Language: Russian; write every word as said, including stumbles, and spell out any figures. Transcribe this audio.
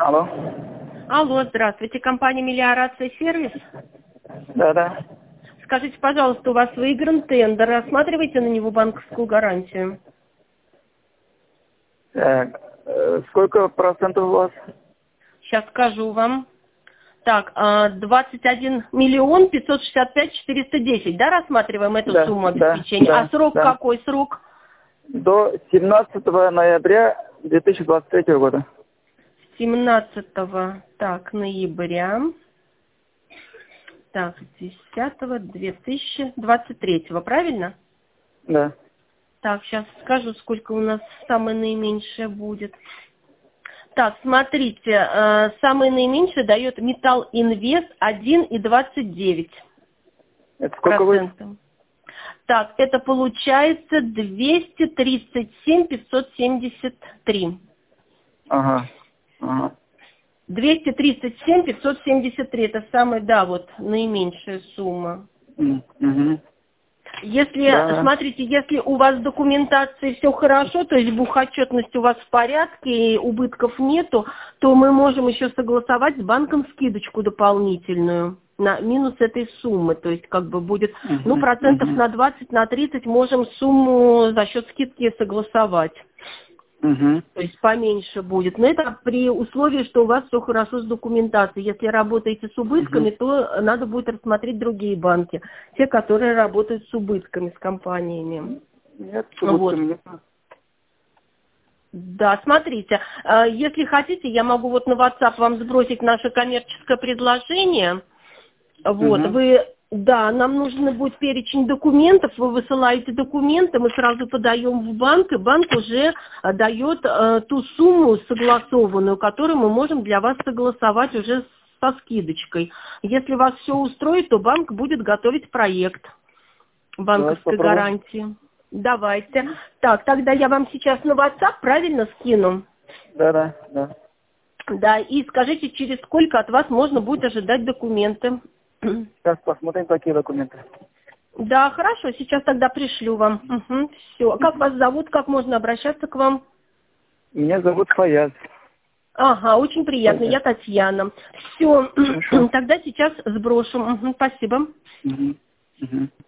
Алло. Алло, здравствуйте, компания «Мелиорация Сервис». Да-да. Скажите, пожалуйста, у вас выигран тендер, рассматриваете на него банковскую гарантию? Так, э, сколько процентов у вас? Сейчас скажу вам. Так, а, двадцать один миллион пятьсот шестьдесят пять четыреста десять, да, рассматриваем эту Да, сумму да, обеспечения? да, А срок да. какой срок? До семнадцатого ноября две тысячи двадцать третьего года. семнадцатого, так, ноября. Так, десятого две тысячи двадцать третьего, правильно? Да. Так, сейчас скажу, сколько у нас самое наименьшее будет. Так, смотрите, э, самое наименьшее дает Металл Инвест один и двадцать девять Это сколько будет? процентов. Так, это получается двести тридцать семь пятьсот семьдесят три. Ага. Ага. двести тридцать семь пятьсот семьдесят три, это самая, да, вот, наименьшая сумма. М, мгм. Если, Да. смотрите, если у вас с документацией все хорошо, то есть бухотчетность у вас в порядке и убытков нету, то мы можем еще согласовать с банком скидочку дополнительную на минус этой суммы. То есть как бы будет, ну, Мгм, процентов мгм, на двадцать, на тридцать можем сумму за счет скидки согласовать. мгм. То есть поменьше будет. Но это при условии, что у вас все хорошо с документацией. Если работаете с убытками, Мгм. то надо будет рассмотреть другие банки. Те, которые работают с убытками, с компаниями. Нет, с Вот. убытками нет. Да, смотрите, э, если хотите, я могу вот на WhatsApp вам сбросить наше коммерческое предложение. Вот, Мгм. вы, да, нам нужен будет перечень документов, вы высылаете документы, мы сразу подаем в банк, и банк уже э, дает э, ту сумму согласованную, которую мы можем для вас согласовать уже со скидочкой. Если вас все устроит, то банк будет готовить проект Давайте банковской попробуем. гарантии. Давайте. Так, тогда я вам сейчас на WhatsApp правильно скину? Да-да, да. Да, и скажите, через сколько от вас можно будет ожидать документы. Сейчас посмотрим, какие документы. Да, хорошо, сейчас тогда пришлю вам. Угу, все. Как Мгм. вас зовут, как можно обращаться к вам? Меня зовут Фаяз. Ага, очень приятно, Фаяз. я Татьяна. Все, Хорошо. тогда сейчас сброшу. Мгм, спасибо. Мгм. Мгм.